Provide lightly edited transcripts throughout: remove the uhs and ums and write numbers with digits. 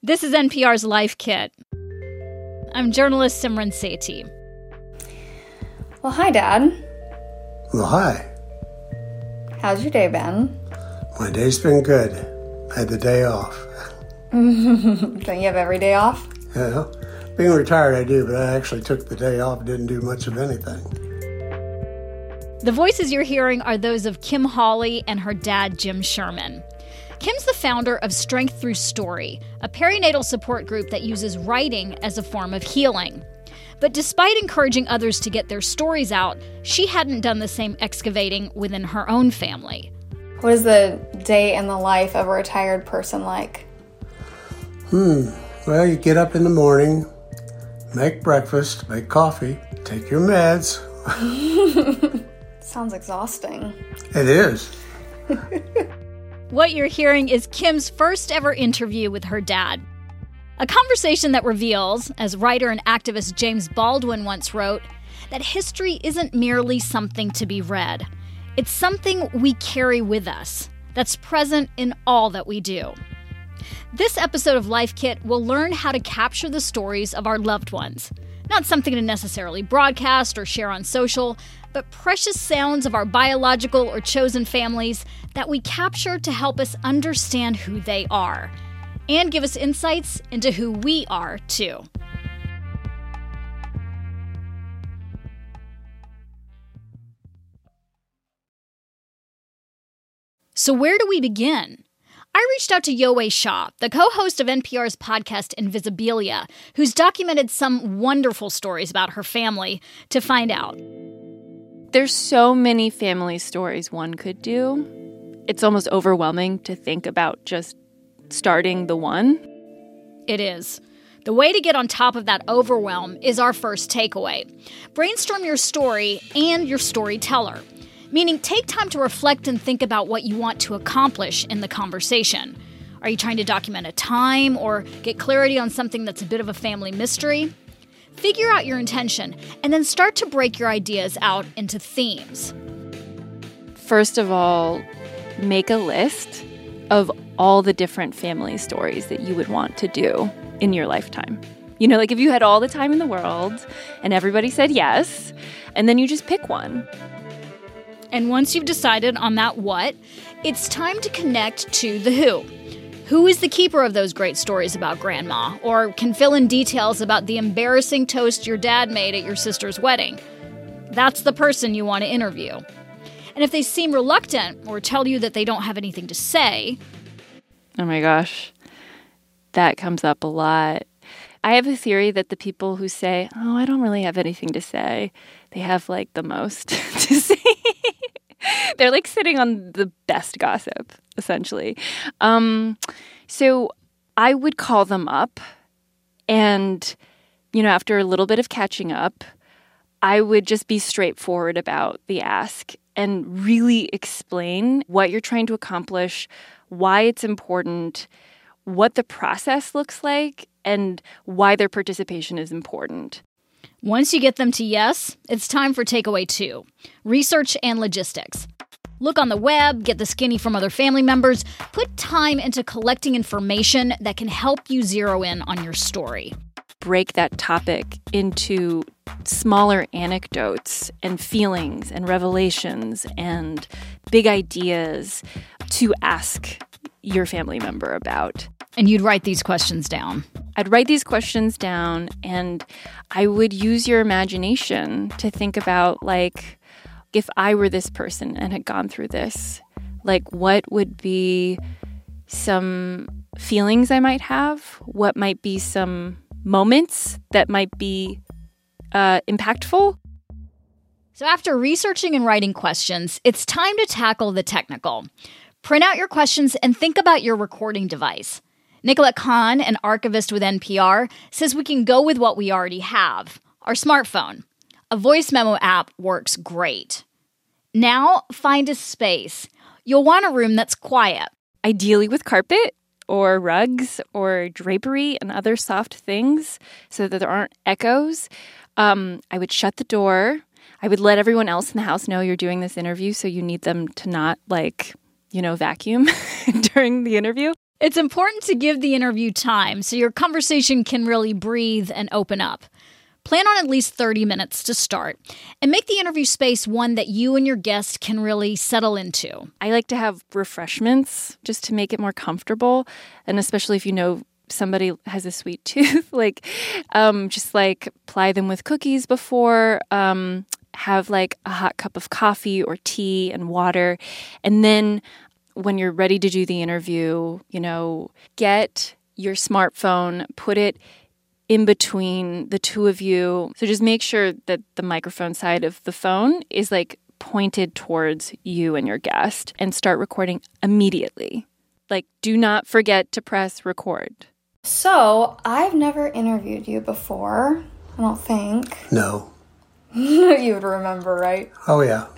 This is NPR's Life Kit. I'm journalist Simran Sethi. Well, hi, Dad. Well, hi. How's your day been? My day's been good. I had the day off. Don't you have every day off? Yeah, being retired I do, but I actually took the day off, didn't do much of anything. The voices you're hearing are those of Kim Hawley and her dad, Jim Sherman. Kim's the founder of Strength Through Story, a perinatal support group that uses writing as a form of healing. But despite encouraging others to get their stories out, she hadn't done the same excavating within her own family. What is the day in the life of a retired person like? Well, you get up in the morning, make breakfast, make coffee, take your meds. Sounds exhausting. It is. What you're hearing is Kim's first ever interview with her dad. A conversation that reveals, as writer and activist James Baldwin once wrote, that history isn't merely something to be read. It's something we carry with us, that's present in all that we do. This episode of Life Kit will learn how to capture the stories of our loved ones. Not something to necessarily broadcast or share on social, but precious sounds of our biological or chosen families that we capture to help us understand who they are and give us insights into who we are, too. So where do we begin? I reached out to Yowei Shaw, the co-host of NPR's podcast Invisibilia, who's documented some wonderful stories about her family, to find out. There's so many family stories one could do. It's almost overwhelming to think about just starting the one. It is. The way to get on top of that overwhelm is our first takeaway. Brainstorm your story and your storyteller. Meaning, take time to reflect and think about what you want to accomplish in the conversation. Are you trying to document a time or get clarity on something that's a bit of a family mystery? Figure out your intention and then start to break your ideas out into themes. First of all, make a list of all the different family stories that you would want to do in your lifetime. You know, like if you had all the time in the world and everybody said yes, and then you just pick one. And once you've decided on that what, it's time to connect to the who. Who is the keeper of those great stories about grandma, or can fill in details about the embarrassing toast your dad made at your sister's wedding? That's the person you want to interview. And if they seem reluctant or tell you that they don't have anything to say... Oh my gosh, that comes up a lot. I have a theory that the people who say, oh, I don't really have anything to say, they have like the most to say. They're like sitting on the best gossip, essentially. So I would call them up and, you know, after a little bit of catching up, I would just be straightforward about the ask and really explain what you're trying to accomplish, why it's important, what the process looks like, and why their participation is important. Once you get them to yes, it's time for takeaway 2, research and logistics. Look on the web, get the skinny from other family members, put time into collecting information that can help you zero in on your story. Break that topic into smaller anecdotes and feelings and revelations and big ideas to ask your family member about. And you'd write these questions down. I'd write these questions down and I would use your imagination to think about, like, if I were this person and had gone through this, like, what would be some feelings I might have? What might be some moments that might be impactful? So after researching and writing questions, it's time to tackle the technical. Print out your questions and think about your recording device. Nicolette Kahn, an archivist with NPR, says we can go with what we already have, our smartphone. A voice memo app works great. Now, find a space. You'll want a room that's quiet. Ideally with carpet or rugs or drapery and other soft things so that there aren't echoes. I would shut the door. I would let everyone else in the house know you're doing this interview, so you need them to not, vacuum during the interview. It's important to give the interview time so your conversation can really breathe and open up. Plan on at least 30 minutes to start, and make the interview space one that you and your guest can really settle into. I like to have refreshments just to make it more comfortable, and especially if you know somebody has a sweet tooth, just ply them with cookies before, have like a hot cup of coffee or tea and water, and then when you're ready to do the interview, get your smartphone, put it in between the two of you. So just make sure that the microphone side of the phone is pointed towards you and your guest, and start recording immediately. Do not forget to press record. So, I've never interviewed you before, I don't think. No. You would remember, right? Oh, yeah.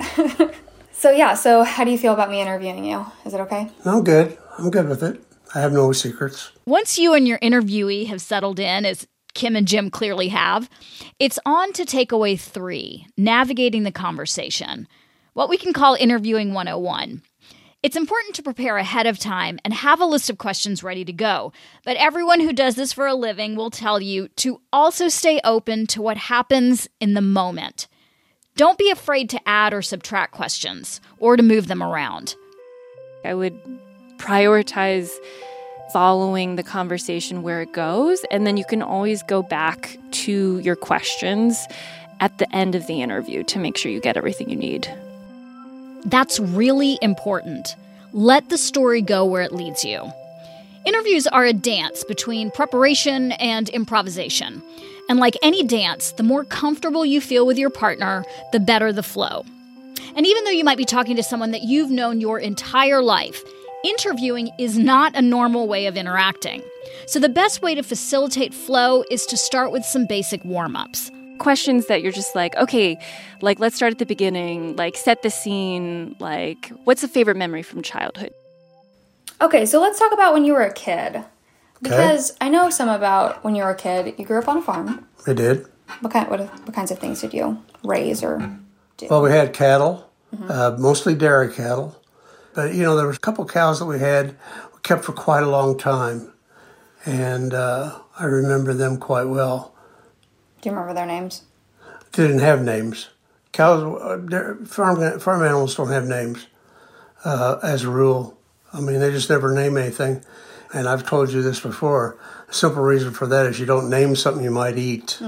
So how do you feel about me interviewing you? Is it okay? I'm good. I'm good with it. I have no secrets. Once you and your interviewee have settled in, as Kim and Jim clearly have, it's on to takeaway 3, navigating the conversation, what we can call interviewing 101. It's important to prepare ahead of time and have a list of questions ready to go, but everyone who does this for a living will tell you to also stay open to what happens in the moment. Don't be afraid to add or subtract questions or to move them around. I would prioritize following the conversation where it goes, and then you can always go back to your questions at the end of the interview to make sure you get everything you need. That's really important. Let the story go where it leads you. Interviews are a dance between preparation and improvisation. And like any dance, the more comfortable you feel with your partner, the better the flow. And even though you might be talking to someone that you've known your entire life, interviewing is not a normal way of interacting. So the best way to facilitate flow is to start with some basic warm-ups. Questions that you're just okay, let's start at the beginning, set the scene, what's a favorite memory from childhood? Okay, so let's talk about when you were a kid. Okay. Because I know some about when you were a kid. You grew up on a farm. I did. What kinds of things did you raise or do? Well, we had cattle, mostly dairy cattle. But, there was a couple cows that we kept for quite a long time. And I remember them quite well. Do you remember their names? They didn't have names. Cows, farm animals don't have names as a rule. They just never name anything. And I've told you this before. A simple reason for that is you don't name something you might eat.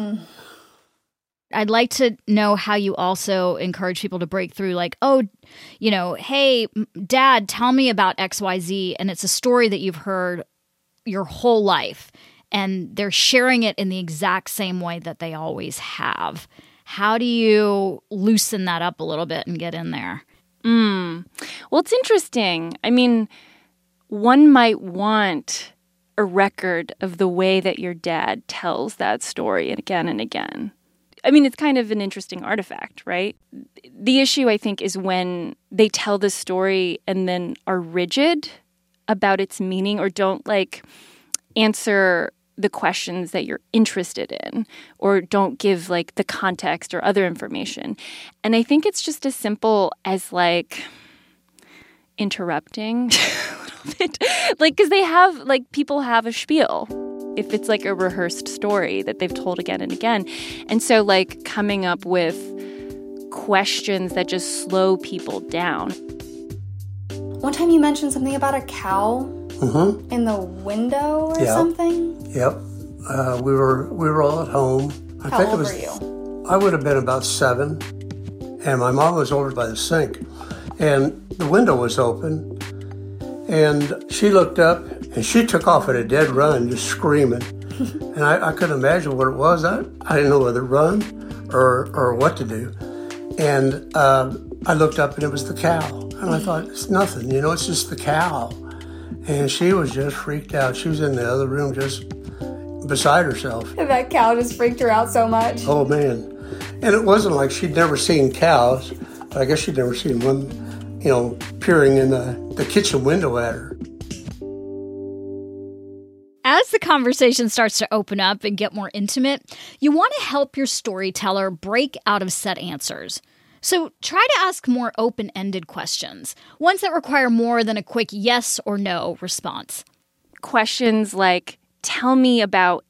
I'd like to know how you also encourage people to break through, hey, Dad, tell me about XYZ. And it's a story that you've heard your whole life. And they're sharing it in the exact same way that they always have. How do you loosen that up a little bit and get in there? Well, it's interesting. One might want a record of the way that your dad tells that story again and again. It's kind of an interesting artifact, right? The issue, I think, is when they tell the story and then are rigid about its meaning or don't, answer the questions that you're interested in or don't give, the context or other information. And I think it's just as simple as, interrupting a little bit. Because they have, people have a spiel if it's, a rehearsed story that they've told again and again. And so, coming up with questions that just slow people down. One time you mentioned something about a cow in the window or something? Yep. We were all at home. How old were you? I would have been about 7. And my mom was over by the sink. And the window was open. And she looked up and she took off at a dead run, just screaming. And I couldn't imagine what it was. I didn't know whether to run or what to do. And I looked up and it was the cow. And I thought, it's nothing, it's just the cow. And she was just freaked out. She was in the other room just beside herself. And that cow just freaked her out so much. Oh, man. And it wasn't like she'd never seen cows. But I guess she'd never seen one, peering in the kitchen window at her. As the conversation starts to open up and get more intimate, you want to help your storyteller break out of set answers. So try to ask more open-ended questions, ones that require more than a quick yes or no response. questions like, tell me about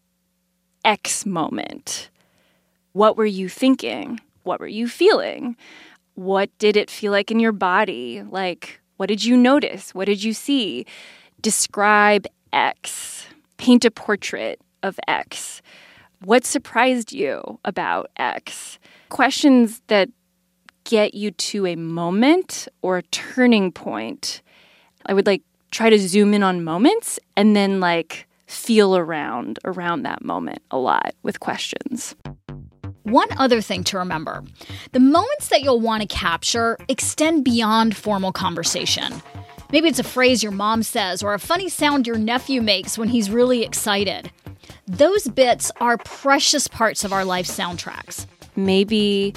X moment. What were you thinking? What were you feeling? What did it feel like in your body? Like, what did you notice? What did you see? Describe X. Paint a portrait of X. What surprised you about X? Questions that get you to a moment or a turning point. I would try to zoom in on moments and then feel around that moment a lot with questions. One other thing to remember, the moments that you'll want to capture extend beyond formal conversation. Maybe it's a phrase your mom says or a funny sound your nephew makes when he's really excited. Those bits are precious parts of our life soundtracks. Maybe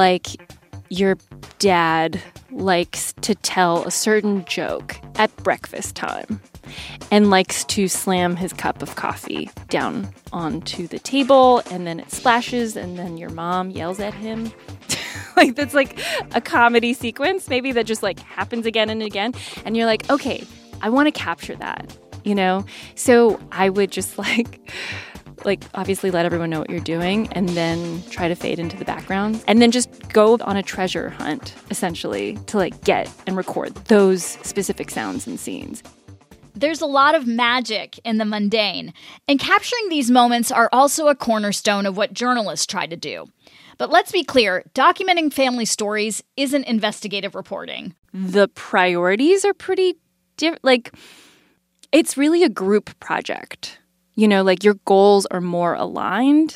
your dad likes to tell a certain joke at breakfast time and likes to slam his cup of coffee down onto the table, and then it splashes, and then your mom yells at him. That's a comedy sequence maybe that just happens again and again, and you're like, okay, I want to capture that, So I would just obviously let everyone know what you're doing and then try to fade into the background and then just go on a treasure hunt, essentially, to get and record those specific sounds and scenes. There's a lot of magic in the mundane, and capturing these moments are also a cornerstone of what journalists try to do. But let's be clear, documenting family stories isn't investigative reporting. The priorities are pretty different. It's really a group project. Your goals are more aligned.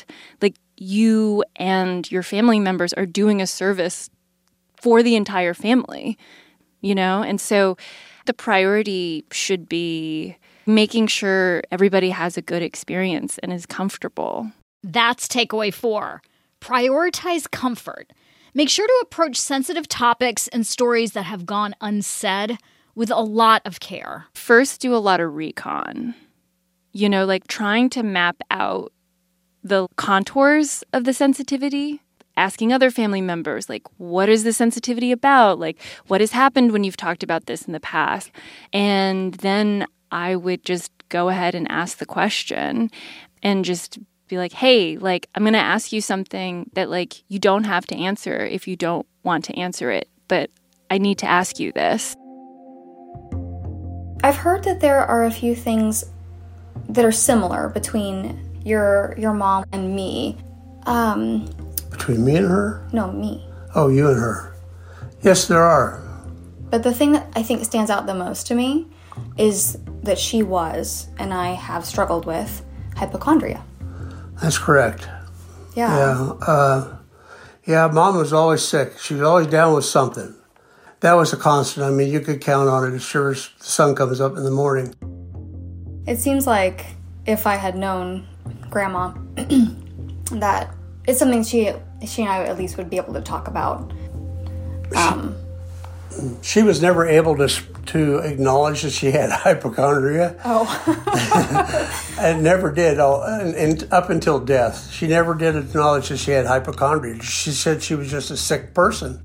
You and your family members are doing a service for the entire family, And so the priority should be making sure everybody has a good experience and is comfortable. That's takeaway 4. Prioritize comfort. Make sure to approach sensitive topics and stories that have gone unsaid with a lot of care. First, do a lot of recon. Trying to map out the contours of the sensitivity, asking other family members, what is the sensitivity about? What has happened when you've talked about this in the past? And then I would just go ahead and ask the question and just be like, hey, I'm going to ask you something that, you don't have to answer if you don't want to answer it, but I need to ask you this. I've heard that there are a few things that are similar between your mom and me. Between me and her? No, me. Oh, you and her. Yes, there are. But the thing that I think stands out the most to me is that she was, and I have struggled with, hypochondria. That's correct. Yeah. Yeah, Mom was always sick. She was always down with something. That was a constant. I mean, you could count on it as sure as the sun comes up in the morning. It seems like if I had known Grandma, that it's something she and I at least would be able to talk about. She was never able to acknowledge that she had hypochondria. Oh. And never did, and up until death. She never did acknowledge that she had hypochondria. She said she was just a sick person.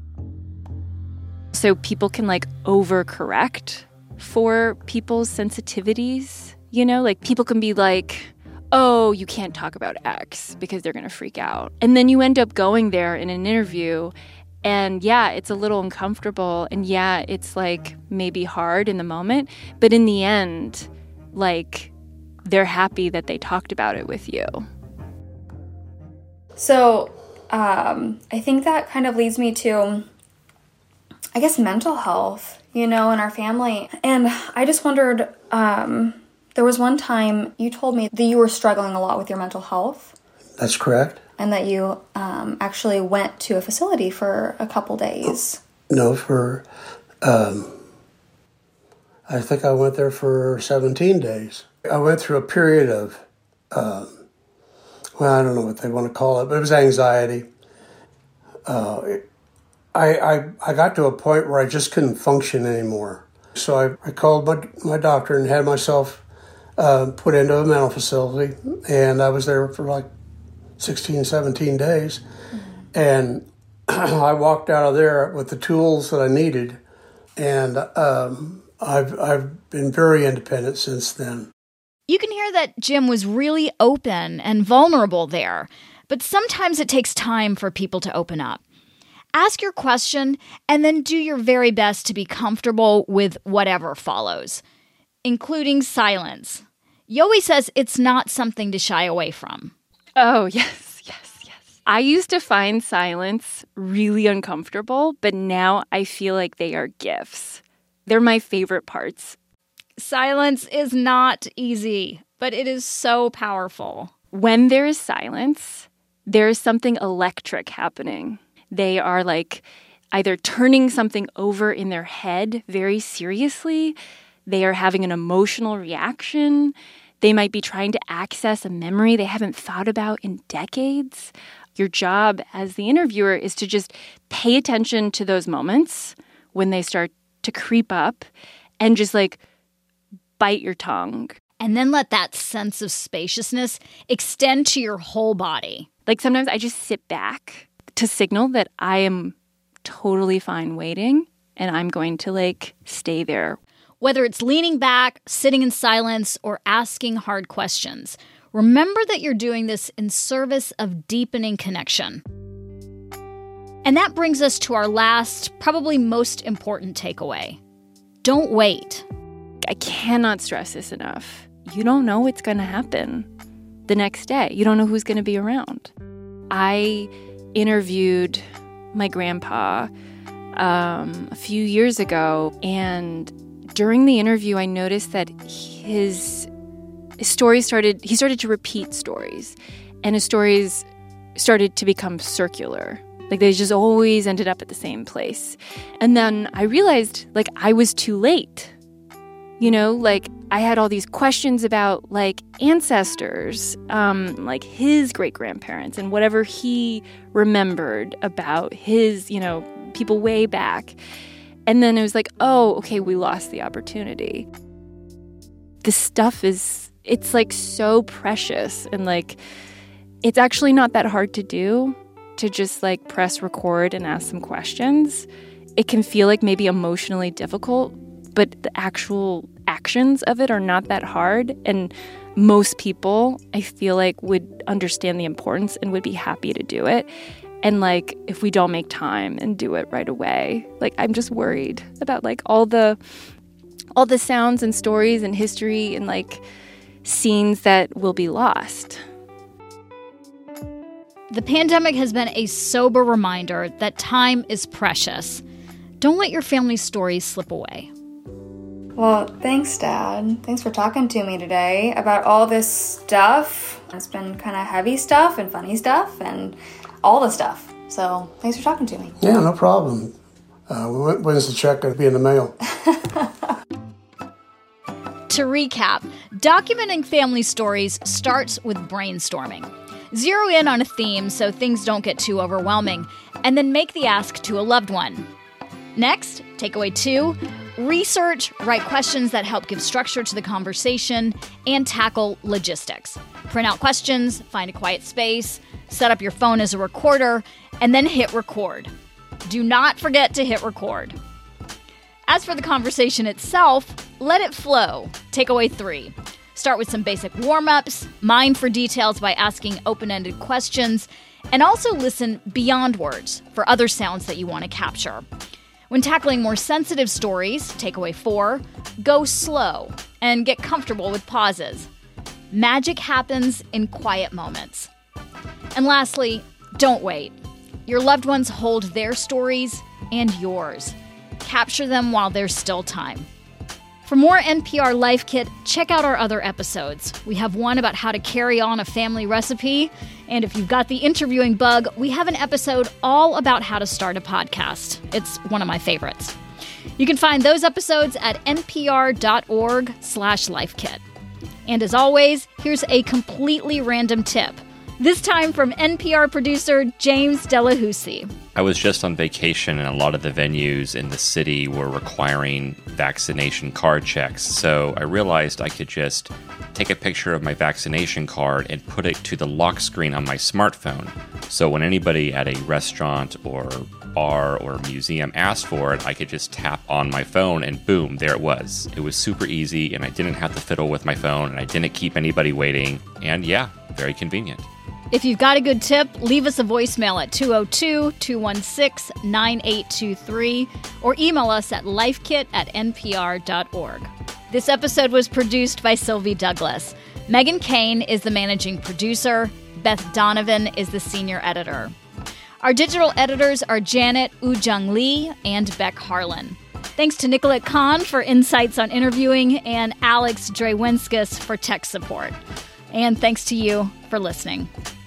So people can overcorrect for people's sensitivities, people can be oh, you can't talk about X because they're going to freak out. And then you end up going there in an interview and yeah, it's a little uncomfortable and yeah, it's maybe hard in the moment, but in the end, they're happy that they talked about it with you. So, I think that kind of leads me to, I guess, mental health, in our family. And I just wondered, there was one time you told me that you were struggling a lot with your mental health. That's correct. And that you actually went to a facility for a couple days. No, I think I went there for 17 days. I went through a period of, I don't know what they want to call it, but it was anxiety. I got to a point where I just couldn't function anymore. So I called my doctor and had myself put into a mental facility. And I was there for 16, 17 days. Mm-hmm. And I walked out of there with the tools that I needed. And I've been very independent since then. You can hear that Jim was really open and vulnerable there, but sometimes it takes time for people to open up. Ask your question and then do your very best to be comfortable with whatever follows, including silence. Yoey says it's not something to shy away from. Oh, yes. I used to find silence really uncomfortable, but now I feel like they are gifts. They're my favorite parts. Silence is not easy, but it is so powerful. When there is silence, there is something electric happening. They are like either turning something over in their head very seriously. They are having an emotional reaction. They might be trying to access a memory they haven't thought about in decades. Your job as the interviewer is to just pay attention to those moments when they start to creep up and just like bite your tongue. And then let that sense of spaciousness extend to your whole body. Like sometimes I just sit back to signal that I am totally fine waiting and I'm going to like stay there. Whether it's leaning back, sitting in silence, or asking hard questions, remember that you're doing this in service of deepening connection. And that brings us to our last, probably most important takeaway. Don't wait. I cannot stress this enough. You don't know what's going to happen the next day. You don't know who's going to be around. I interviewed my grandpa a few years ago, and during the interview, I noticed that his stories started to repeat stories, and his stories started to become circular. Like they just always ended up at the same place. And then I realized like I was too late. You know, like I had all these questions about like ancestors, like his great-grandparents and whatever he remembered about his, you know, people way back. And then it was like, oh, okay, we lost the opportunity. This stuff it's like so precious, and like it's actually not that hard to do, to just like press record and ask some questions. It can feel like maybe emotionally difficult, but the actual actions of it are not that hard. And most people, I feel like, would understand the importance and would be happy to do it. And like if we don't make time and do it right away, like I'm just worried about like all the sounds and stories and history and like scenes that will be lost. The pandemic has been a sober reminder that time is precious. Don't let your family's stories slip away. Well, thanks, Dad. Thanks for talking to me today about all this stuff. It's been kind of heavy stuff and funny stuff and all the stuff. So thanks for talking to me. Yeah, no problem. When's the check going to be in the mail? To recap, documenting family stories starts with brainstorming. Zero in on a theme so things don't get too overwhelming, and then make the ask to a loved one. Next, takeaway 2, research, write questions that help give structure to the conversation, and tackle logistics. Print out questions, find a quiet space, set up your phone as a recorder, and then hit record. Do not forget to hit record. As for the conversation itself, let it flow. Takeaway 3. Start with some basic warm-ups, mine for details by asking open-ended questions, and also listen beyond words for other sounds that you want to capture. When tackling more sensitive stories, takeaway 4, go slow and get comfortable with pauses. Magic happens in quiet moments. And lastly, don't wait. Your loved ones hold their stories and yours. Capture them while there's still time. For more NPR Life Kit, check out our other episodes. We have one about how to carry on a family recipe. And if you've got the interviewing bug, we have an episode all about how to start a podcast. It's one of my favorites. You can find those episodes at npr.org/lifekit. And as always, here's a completely random tip. This time from NPR producer James Delahousie. I was just on vacation, and a lot of the venues in the city were requiring vaccination card checks. So I realized I could just take a picture of my vaccination card and put it to the lock screen on my smartphone. So when anybody at a restaurant or bar or museum asked for it, I could just tap on my phone and boom, there it was. It was super easy, and I didn't have to fiddle with my phone, and I didn't keep anybody waiting. And yeah, very convenient. If you've got a good tip, leave us a voicemail at 202-216-9823 or email us at lifekit@npr.org. This episode was produced by Sylvie Douglas. Megan Kane is the managing producer. Beth Donovan is the senior editor. Our digital editors are Janet Ujung Lee and Beck Harlan. Thanks to Nicolette Kahn for insights on interviewing and Alex Drewenskus for tech support. And thanks to you for listening.